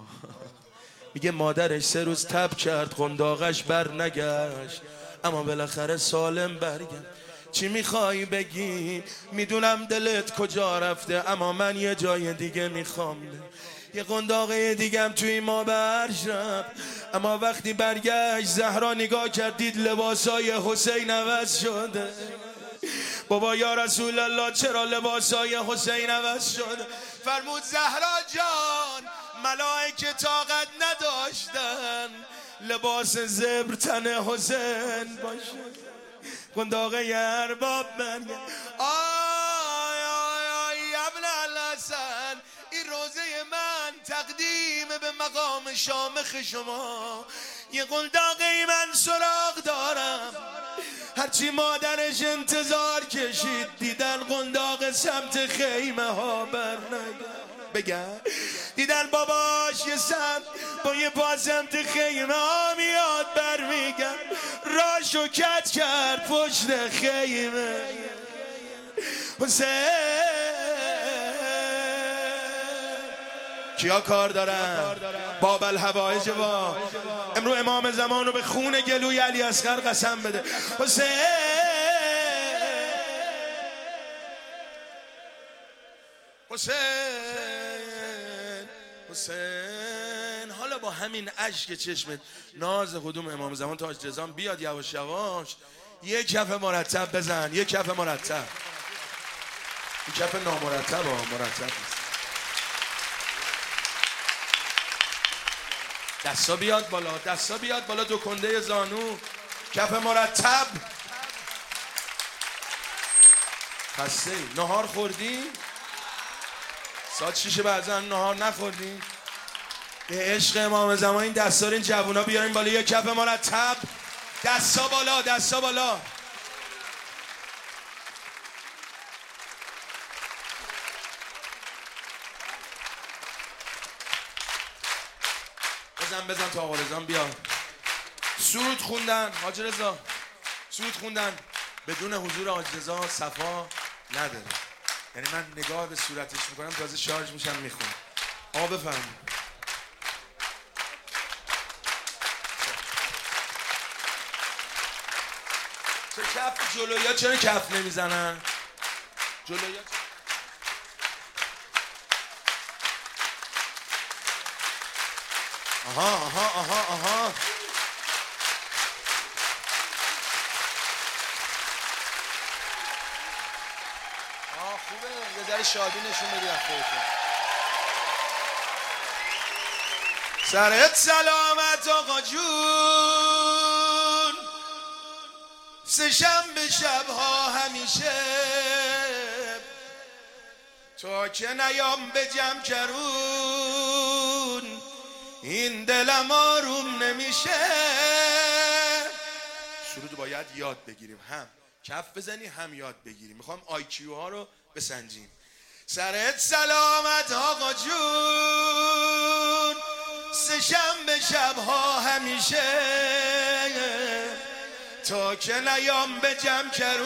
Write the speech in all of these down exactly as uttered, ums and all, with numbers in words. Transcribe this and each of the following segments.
میگه مادرش سه روز تب کرد قنداقش بر نگشت، اما بالاخره سالم برگشت. چی میخوای بگی؟ میدونم دلت کجا رفته، اما من یه جای دیگه میخوام. یه قنداقه دیگم توی ما برش رفت، اما وقتی برگشت زهرا نگاه کردید لباسای حسین عوض شده. بابا یا رسول الله چرا لباسای حسین عوض شده؟ فرمود زهرا جان ملائکه طاقت نداشتن لباس زبر تن حسین باشه. قنداقه ارباب من آی آی آی ابن الحسن، این روزه من تقدیم به مقام شامخ شما. یه قنداقه من سراغ دارم، هرچی مادرش انتظار کشید دیدن قنداق سمت خیمه ها بر نگرد. بگم دیدن باباش یه سمت با یه پا سمت خیمه ها میاد برمیگرد، راشو کت کرد پشت خیمه. حسین کیا کار دارن؟ باب الهوایج با امرو امام زمان رو به خون گلوی علی اصغر قسم بده. حسین حسین حسین حالا با همین اشک چشمت ناز قدوم امام زمان تاج رضا بیاد یواش یواش یک کف مرتب بزن، یک کف مرتب. این کف نامرتب ها، مرتب نیست. دستا بیاد بالا، دستا بیاد بالا، دو کنده زانو، کف مرتب. خسته ای؟ نهار خوردی؟ ساعت شیشه بعضا نهار نخوردی؟ به عشق امام زمان این دستا رو این جوونا بیارین بالا، یک کف مرتب. دستا بالا، دستا بالا. بزن بزن تا آقا رضا بیا. سرود خوندن حاج رضا، سرود خوندن بدون حضور حاج رضا صفا نداره. یعنی من نگاه به صورتش میکنم تازه شارژ میشم میخونم. آقا بفهم. چه کف جلویا چرا کف نمیزنن؟ جلویا آها آها آها آها آه خوبه، یه ذره شادی نشون بدی از خودتون. سرت سلامت آقا جون، سه شنبه شبها همیشه تا که نیام به جمع کرون این دلم آروم نمیشه. سرود باید یاد بگیریم، هم کف بزنی هم یاد بگیریم. میخوام آی کیو ها رو بسنجیم. سرت سلامت آقا جون، سه شنبه شبها همیشه تا که نیام به جمع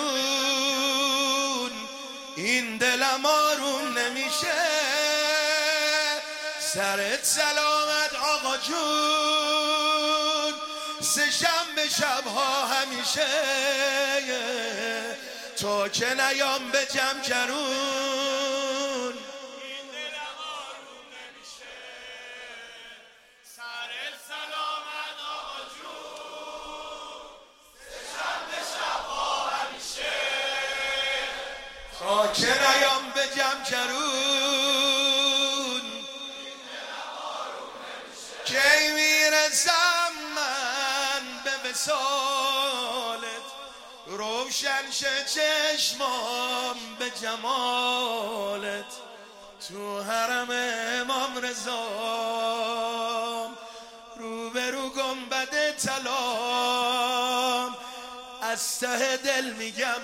کرون این دلم آروم نمیشه. سرت سلامت آقا جون، سه شنبه شبها همیشه تا که نیام به جمع کرون این دلم آروم نمیشه. سرت سلامت آقا جون، سه شنبه شبها همیشه تا که نیام به جمع کرون کی میرسم من به وصالت، روشن شه چشمام به جمالت. تو حرم امام رضا روبرو گنبد طلام، از ته دل میگم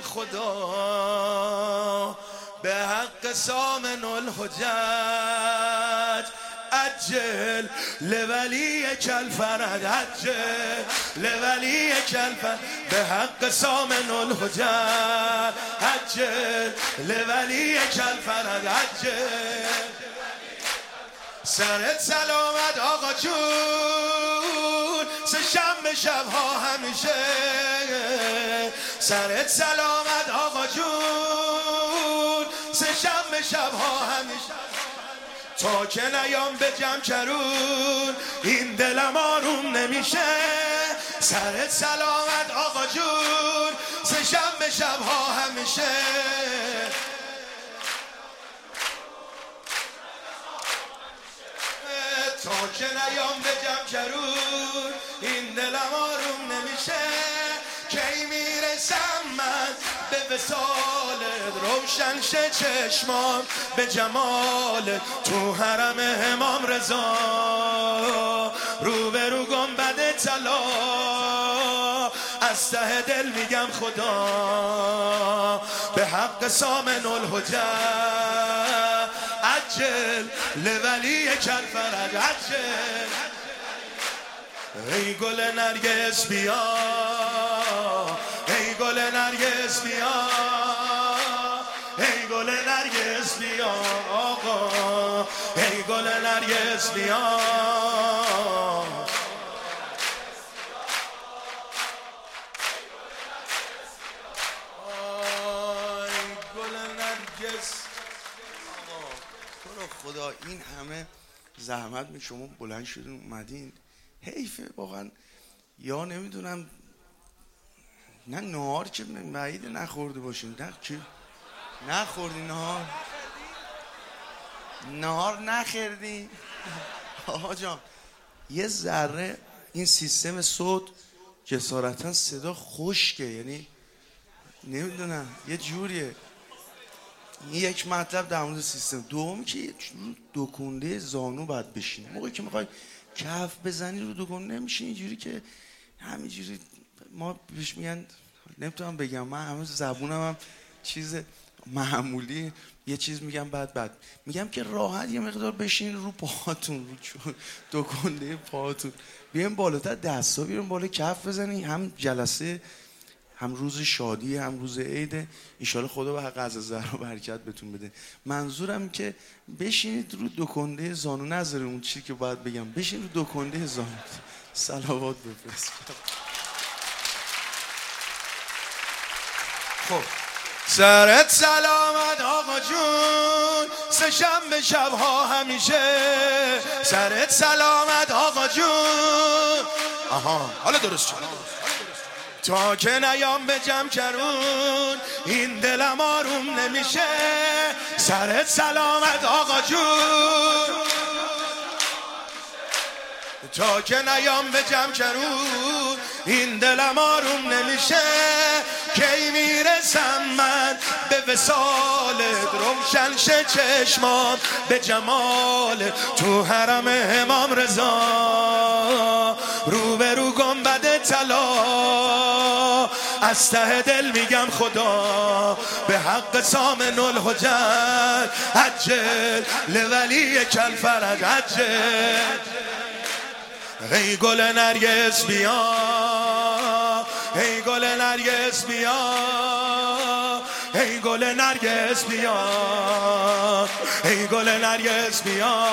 خدا به حق سامن الحجت عجل لولی کل فرج، عجل لولی کل فرج به حق سامن الحجت عجل لولی کل فرج، عجل سرت سلامت آقا جون، سه شنبه شبها همیشه. سرت سلامت آقا جون، سه شنبه شبها همیشه. تا که نیام به جمکرون این دلم آروم نمیشه. سرت سلامت آقا جون، سه شنبه شبها همیشه. تا که نیام به جمکرون این دلم آروم نمیشه. کی میرسم من به وصالت، روشن شه چشمام به جمالت. تو حرم امام رضا روبرو گنبد طلا، از ته دل میگم خدا به حق سامن الحجه عجل لولی کلفرج عجل. ای گل نرگس بیا، ای گل نرگس بیا، ای گل نرگس بیا آقا، ای گل نرگس بیا. خدا این همه زحمت می شما بلند شدین اومدین، حیفه واقعا. یا نمیدونم نه نهار که بعیده نخورده باشین. نه که نخوردی نهار؟ نهار نخوردی؟ آقا جان یه ذره این سیستم صوت جسارتا صدا خشکه، یعنی نمیدونم یه جوریه. یک مطلب در مورد سیستم. دوم که دو کنده زانو باید بشینه موقعی که میخوای کف بزنی، رو دو کنده نمیشین اینجوری که همینجوری. ما بهش میگن نمیتونم بگم، من همه زبونم هم چیز معمولی یه چیز میگم بعد بعد میگم که راحت یه مقدار بشین رو پاهاتون، رو دو کنده پاهاتون بیایم بالاتر، دستا بیاریم بالا، کف بزنی. هم جلسه هم روز شادی هم روز عیده، انشالله خدا به حق عزیز و برکت بهتون بده. منظورم که بشینید رو دو کنده زانو، نذاره اون چیزی که باید بگم، بشین رو دو کنده زانو. صلوات بفرست. خب سرت سلامت آقا جون، سه شنبه شبها همیشه. سرت سلامت آقا جون. آها حالا درست شد. تا که نیام به جمکرون این دلم آروم نمیشه. سرت سلامت آقا جون، تا که نیام به جمکرون این دلم آروم نمیشه. کی میرسم من به وصالت، روشن شه چشمام به جمالت. تو حرم امام رضا روبرو گنبد طلا، از ته دل میگم خدا به حق سامن الحجه عجل لولی کلفرج عجل. ای گل نرگس بیا، ای گل نرگس بیا، ای گل نرگس بیا، ای گل نرگس بیا.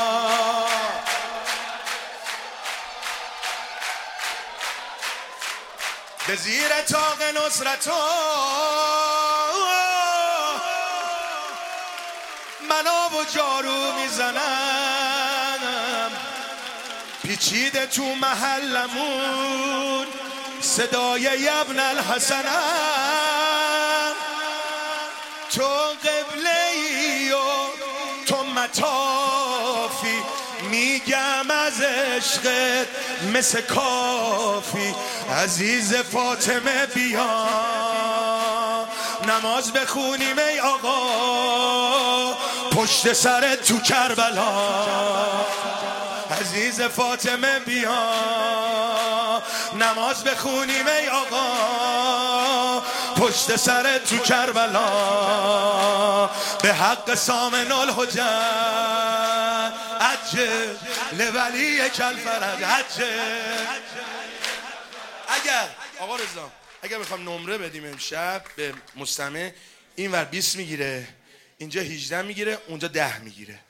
به زیر طاق نصرتو من آب و جارو میزنم، پیچیده تو محلمون صدای ابن الحسنم. تو قبله ای و تو مطافی، میگم از عشقت مثل کافی. عزیز فاطمه بیا نماز بخونیم ای آقا، پشت سرت تو کربلا. عزیز فاطمه بیا نماز بخونیم ای آقا، پشت سرت تو کربلا. به حق سامن الحجه عجل لولی کلفرج عجل. اگر آقا رضا اگر میخوام نمره بدیم امشب به مستمع، این ور بیست میگیره، اینجا هجده میگیره، اونجا ده میگیره.